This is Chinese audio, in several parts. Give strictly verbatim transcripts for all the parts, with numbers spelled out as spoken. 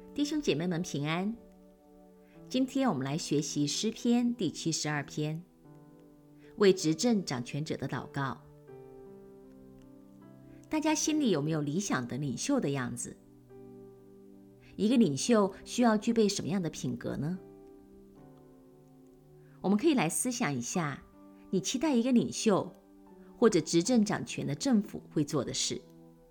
弟兄姐妹们平安。今天我们来学习诗篇第七十二篇，为执政掌权者的祷告。大家心里有没有理想的领袖的样子？一个领袖需要具备什么样的品格呢？我们可以来思想一下，你期待一个领袖或者执政掌权的政府会做的事。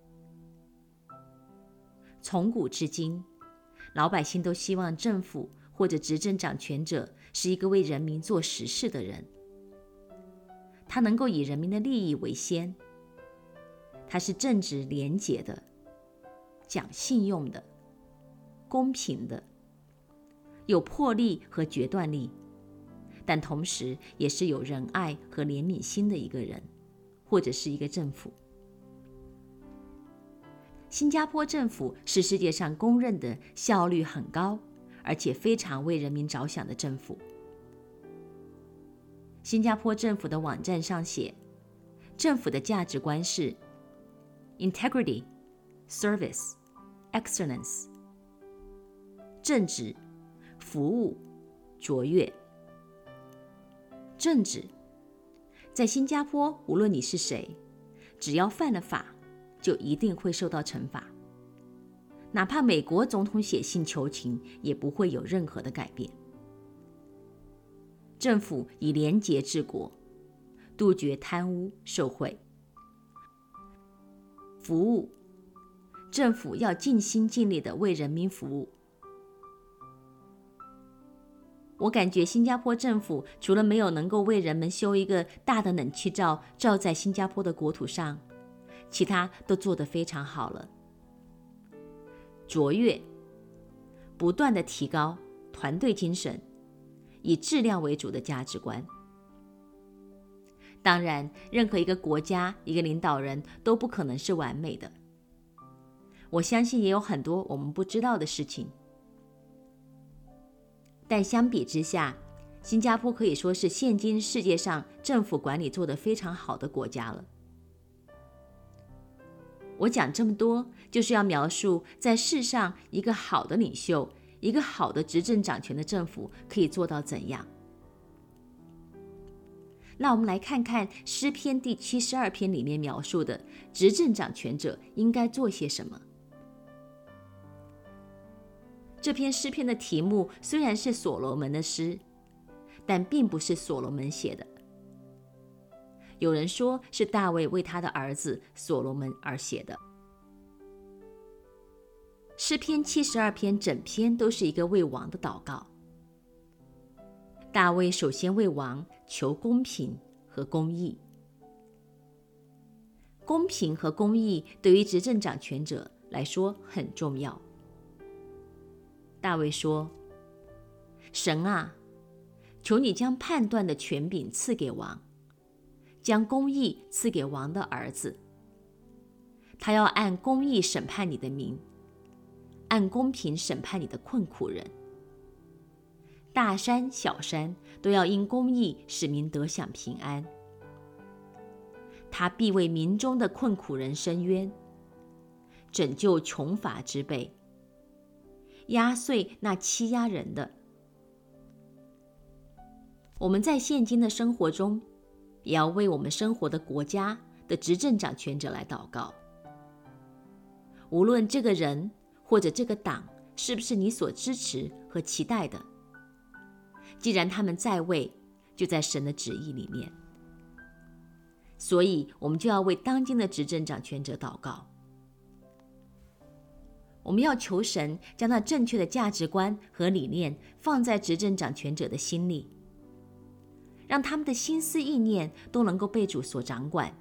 从古至今，老百姓都希望政府或者执政掌权者是一个为人民做实事的人，他能够以人民的利益为先，他是正直廉洁的，讲信用的，公平的，有魄力和决断力，但同时也是有仁爱和怜悯心的一个人，或者是一个政府。新加坡政府是世界上公认的效率很高，而且非常为人民着想的政府。新加坡政府的网站上写，政府的价值观是 integrity, service, excellence， 正直、服务、卓越。正直，在新加坡，无论你是谁，只要犯了法，就一定会受到惩罚，哪怕美国总统写信求情，也不会有任何的改变。政府以廉洁治国，杜绝贪污受贿。服务，政府要尽心尽力地为人民服务。我感觉新加坡政府除了没有能够为人们修一个大的冷气罩罩在新加坡的国土上，其他都做得非常好了。卓越，不断地提高团队精神，以质量为主的价值观。当然，任何一个国家、一个领导人都不可能是完美的。我相信也有很多我们不知道的事情。但相比之下，新加坡可以说是现今世界上政府管理做得非常好的国家了。我讲这么多，就是要描述在世上一个好的领袖，一个好的执政掌权的政府可以做到怎样。那我们来看看诗篇第七十二篇里面描述的执政掌权者应该做些什么。这篇诗篇的题目虽然是所罗门的诗，但并不是所罗门写的。有人说是大卫为他的儿子所罗门而写的。诗篇七十二篇整篇都是一个为王的祷告。大卫首先为王求公平和公义。公平和公义对于执政掌权者来说很重要。大卫说：神啊，求你将判断的权柄赐给王，将公义赐给王的儿子。他要按公义审判你的民，按公平审判你的困苦人。大山小山都要因公义使民得享平安。他必为民中的困苦人伸冤，拯救穷乏之辈，压碎那欺压人的。我们在现今的生活中，也要为我们生活的国家的执政掌权者来祷告。无论这个人或者这个党是不是你所支持和期待的，既然他们在位，就在神的旨意里面。所以我们就要为当今的执政掌权者祷告。我们要求神将那正确的价值观和理念放在执政掌权者的心里，让他们的心思意念都能够被主所掌管。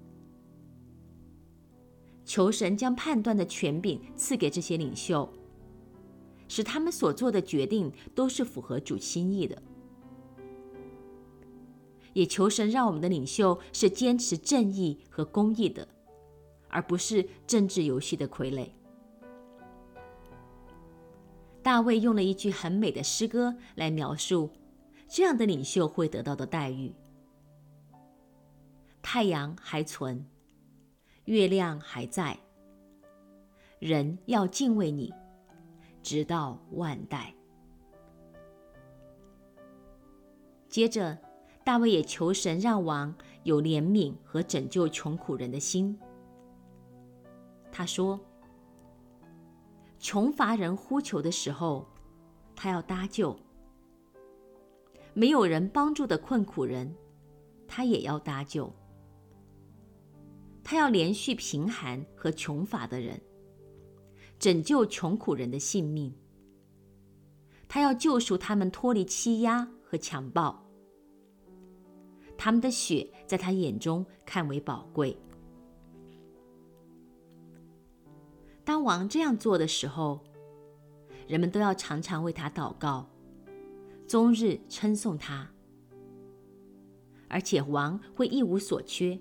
求神将判断的权柄赐给这些领袖，使他们所做的决定都是符合主心意的。也求神让我们的领袖是坚持正义和公义的，而不是政治游戏的傀儡。大卫用了一句很美的诗歌来描述这样的领袖会得到的待遇。太阳还存，月亮还在，人要敬畏你， 直到万代。接着，大卫也求神让王有怜悯和拯救穷苦人的心。他说，穷乏人呼求的时候，他要搭救；没有人帮助的困苦人，他也要搭救。他要连续贫寒和穷乏的人，拯救穷苦人的性命。他要救赎他们脱离欺压和强暴。他们的血在他眼中看为宝贵。当王这样做的时候，人们都要常常为他祷告，终日称颂他，而且王会一无所缺。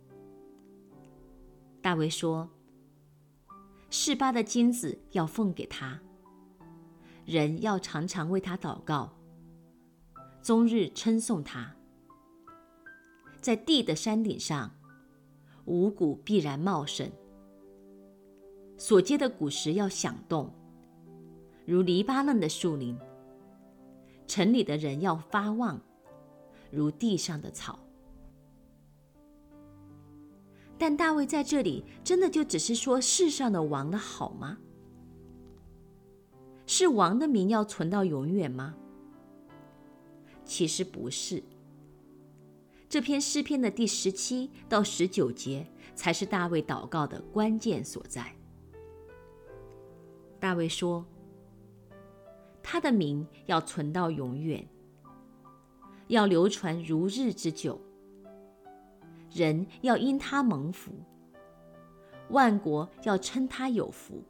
大卫说，示巴的金子要奉给他，人要常常为他祷告，终日称颂他。在地的山顶上，五谷必然茂盛，所结的果实要响动，如黎巴嫩的树林。城里的人要发旺，如地上的草。但大卫在这里真的就只是说世上的王的好吗？是王的名要存到永远吗？其实不是。这篇诗篇的第十七到十九节才是大卫祷告的关键所在。大卫说，他的名要存到永远，要流传如日之久，人要因他蒙福，万国要称他有福。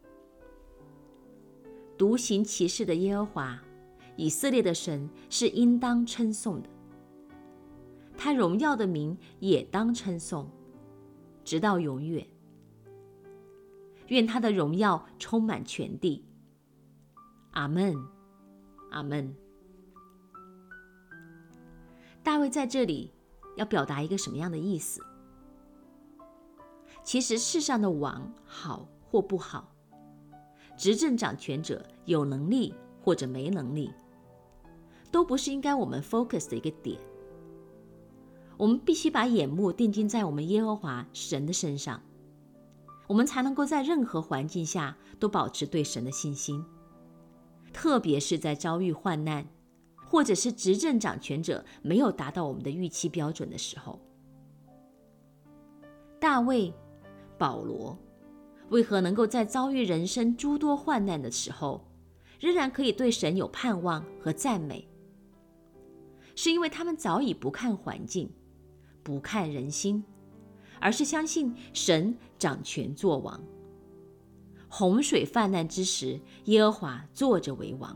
独行其事的耶和华，以色列的神是应当称颂的，他荣耀的名也当称颂，直到永远。愿他的荣耀充满全地。阿们，阿们。大卫在这里要表达一个什么样的意思？其实世上的王好或不好，执政掌权者有能力或者没能力，都不是应该我们 focus 的一个点。我们必须把眼目定睛在我们耶和华神的身上，我们才能够在任何环境下都保持对神的信心，特别是在遭遇患难，或者是执政掌权者没有达到我们的预期标准的时候。大卫、保罗为何能够在遭遇人生诸多患难的时候，仍然可以对神有盼望和赞美？是因为他们早已不看环境，不看人心，而是相信神掌权作王。洪水泛滥之时，耶和华坐着为王。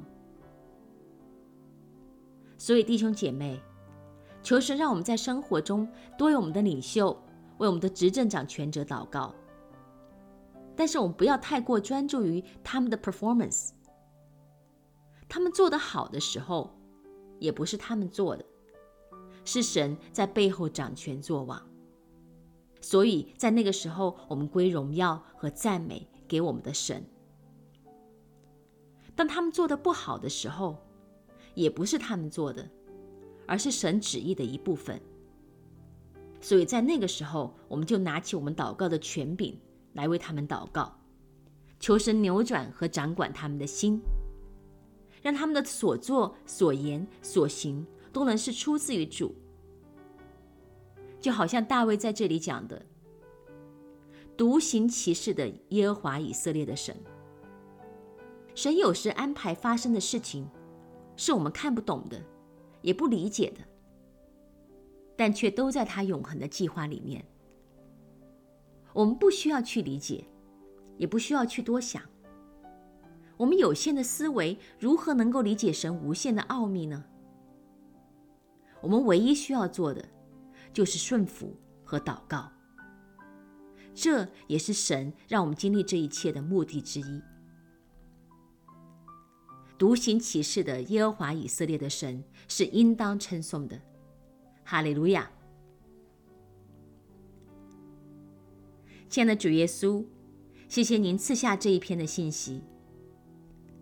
所以弟兄姐妹，求神让我们在生活中多为我们的领袖，为我们的执政掌权者祷告。但是我们不要太过专注于他们的 performance。 他们做得好的时候，也不是他们做的，是神在背后掌权作王。所以在那个时候，我们归荣耀和赞美给我们的神。当他们做得不好的时候，也不是他们做的，而是神旨意的一部分。所以在那个时候，我们就拿起我们祷告的权柄来为他们祷告，求神扭转和掌管他们的心，让他们的所作所言所行都能是出自于主。就好像大卫在这里讲的，独行其事的耶和华以色列的神。神有时安排发生的事情是我们看不懂的，也不理解的，但却都在他永恒的计划里面。我们不需要去理解，也不需要去多想。我们有限的思维如何能够理解神无限的奥秘呢？我们唯一需要做的就是顺服和祷告，这也是神让我们经历这一切的目的之一。独行其事的耶和华以色列的神是应当称颂的。哈利路亚！亲爱的主耶稣，谢谢您赐下这一篇的信息。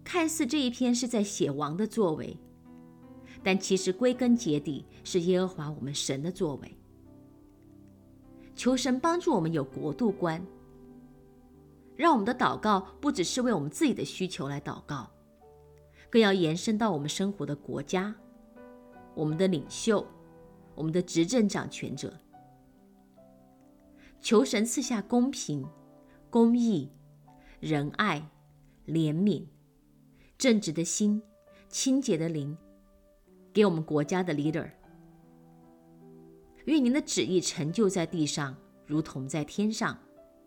看似这一篇是在写王的作为，但其实归根结底是耶和华我们神的作为。求神帮助我们有国度观，让我们的祷告不只是为我们自己的需求来祷告，更要延伸到我们生活的国家，我们的领袖，我们的执政掌权者。求神赐下公平、公义、仁爱、怜悯、正直的心、清洁的灵，给我们国家的 leader。 愿您的旨意成就在地上，如同在天上。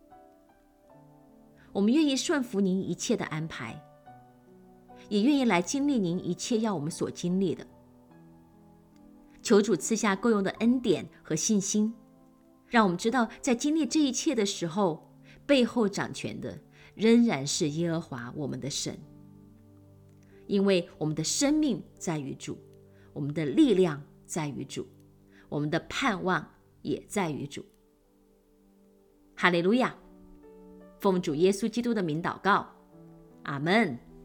我们愿意顺服您一切的安排，也愿意来经历您一切要我们所经历的。求主赐下够用的恩典和信心，让我们知道在经历这一切的时候，背后掌权的仍然是耶和华我们的神。因为我们的生命在于主，我们的力量在于主，我们的盼望也在于主。哈利路亚！奉主耶稣基督的名祷告，阿们。